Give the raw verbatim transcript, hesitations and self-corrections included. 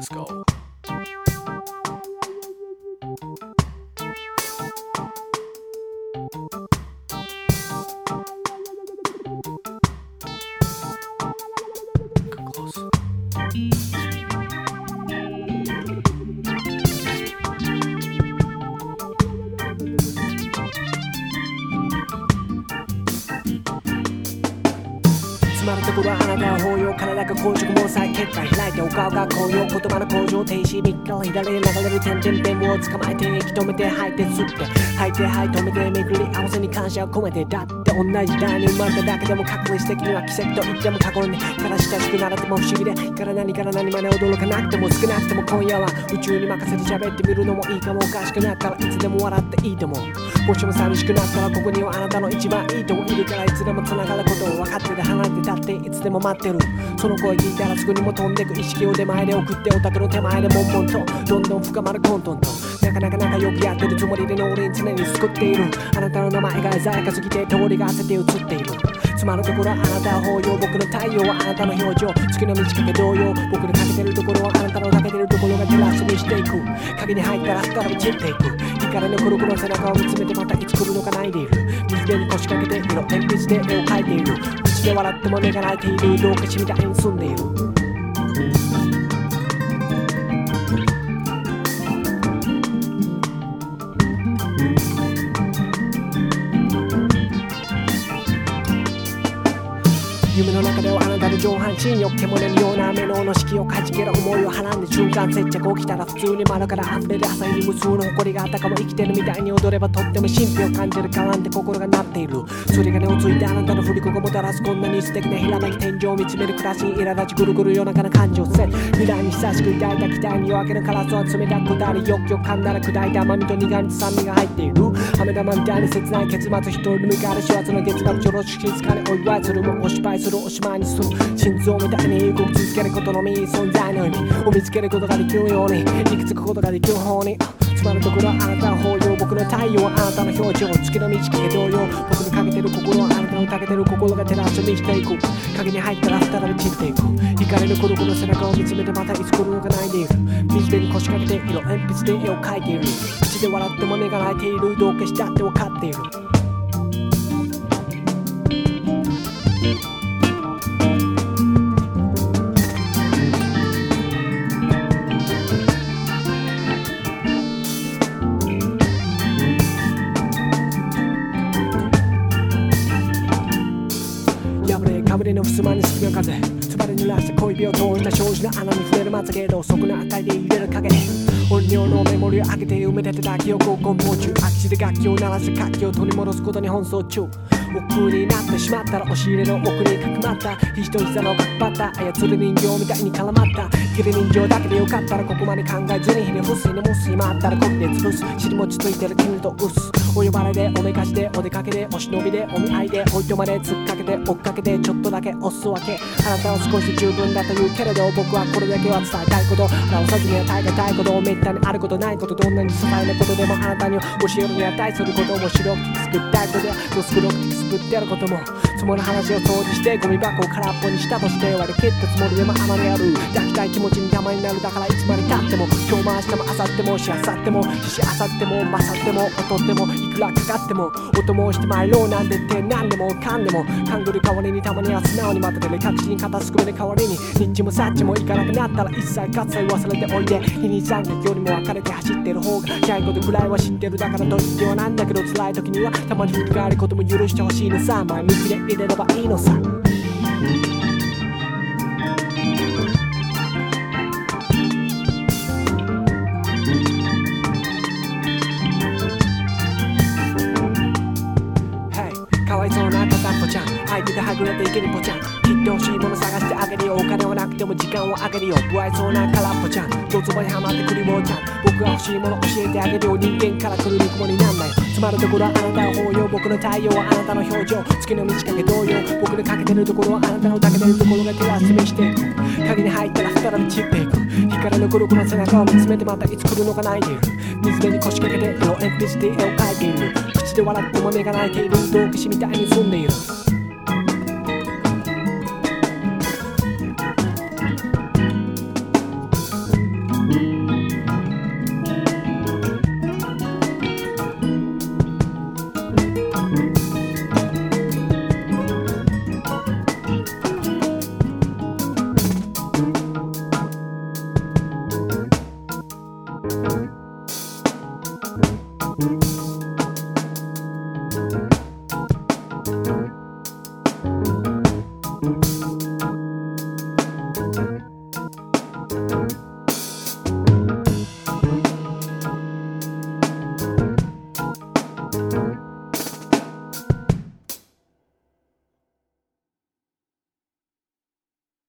Let's go. Come close.つまるところはあなたは抱擁体が硬直毛細血管開いてお顔が紅葉言葉の向上停止右から左へ流れる点々点を捕まえて息止めて吐いて吸って吐いて吐い止めて巡り合わせに感謝を込めてだって同じ時代に生まれただけでも確率的には奇跡と言っても過言でから親しくなられても不思議でから何から何まで驚かなくても少なくとも今夜は宇宙に任せて喋ってみるのもいいかもおかしくなったらいつでも笑っていいと思うもしも寂しくなったらここにはあなたの一番いいともいるからいつでも繋がることを分かってて離れてたっていつでも待ってるその声聞いたらすぐにも飛んでく意識を出前で送ってお宅の手前で悶々とどんどん深まる混沌となかなか仲良くやってるつもりでの俺に常に救っているあなたの名前が鮮やかすぎて通りがせて映っているつまるところあなたは抱擁僕の太陽はあなたの表情月の満ち欠け同様僕のかけてるところはあなたのかけてるところが照らしにしていく影に入ったら再び散っていく光のコロコロ背中を見つめてまたいつ来るのか泣いている水辺に腰掛けて色鉛筆で絵を描いている口で笑っても目が泣いているどうかしみたいに住んでいる夢の中ではあなたの上半身よ獣のような目のの式をかじける思いをはらんで瞬間接着起きたら普通に窓から溢れる朝日に無数の誇りがあたかも生きてるみたいに踊ればとっても神秘を感じる変わんで心が鳴っているそれが根をついてあなたの振り子がもたらすこんなに素敵なひらめき天井を見つめる暮らしに苛立ちぐるぐる夜中の感情線未来に久しく抱いた期待に夜明けのカラスは冷たくたりよくよく噛んだら砕いた甘みと苦みと酸味が入っている飴玉みたいに切ない結末一人で向かれ幸せな月末ちょろし静かにお祝いするもお芝居するおしまいにする心臓みたいに動き続けることのみ存在の意味を見つけることができるように行き着くことができる方につまるところはあなたの抱擁僕の太陽はあなたの表情月の満ち欠け同様僕のかけてる心はあなたのかけてる心が照らし見していく影に入ったら再び散っていく光のコロコロ背中を見つめてまたいつ来るのか泣いている水辺に腰掛けて色鉛筆で絵を描いている口で笑っても目が泣いているどうかしたって分かっているかぶれの襖に隙間風つばれ濡らした小指を通した障子の穴に触れるまつげろそこの明かりで揺れる影音量のメモリを開けて埋め立てた記憶を梱包中空き地で楽器を鳴らして活気を取り戻すことに奔走中奥になってしまったら押し入れの奥にかくまった肘と膝の角張った操る人形みたいに絡まった切れ人形だけでよかったらここまで考えずにひね伏すひねもす今あったらコピで潰す尻餅ついてる君と薄お呼ばれでおめかしでお出かけでお忍びでお見合いでおいとまで突っかけて追っかけてちょっとだけおすわけあなたは少し十分だと言うけれど僕はこれだけは伝えたいこと表さずには耐えたいことめったにあることないことどんなに些細なことでもあなたに教えるに値することも白く作ったいことやロスクロく作ってやることも積もる話を掃除してゴミ箱を空っぽにしたとして割り切ったつもりでもあまりある抱きたい気持ちにたまになるだからいつまでたっても今日も明日も明後日もしあさってもししあさっても勝っても劣ってもいくらかかってもお供して参ろうなんて言って何でもかんでも勘ぐる代わりにたまには素直に待ってて確信片すくめで代わりにニッチもサッチもいかなくなったら一切喝采忘れておいで日に三角よりも別れて走ってる方が早いことぐらいは知ってるだからと言ってはなんだけど辛い時にはたまに振り返ることも許してほしいのさ前向きで入れればいいのさかわいそうな片っぽちゃん相手ではぐれていけるぽちゃんきっと欲しいもの探してあげるよお金はなくても時間をあげるよ不愛想な空っぽちゃんドツボにはまってくる坊ちゃん僕が欲しいもの教えてあげるよ人間から来るぬくもりなんだよつまるところはあなたは抱擁僕の太陽はあなたの表情月の満ち欠け同様僕のかけてるところはあなたのかけてるところが照らし見していく影に入ったら再び散っていく光のコロコロ背中を見つめてまたいつ来るのか泣いている水辺に腰掛けて色鉛筆で絵を描いている口で笑っても目が泣いている道化師みたいに住んでいる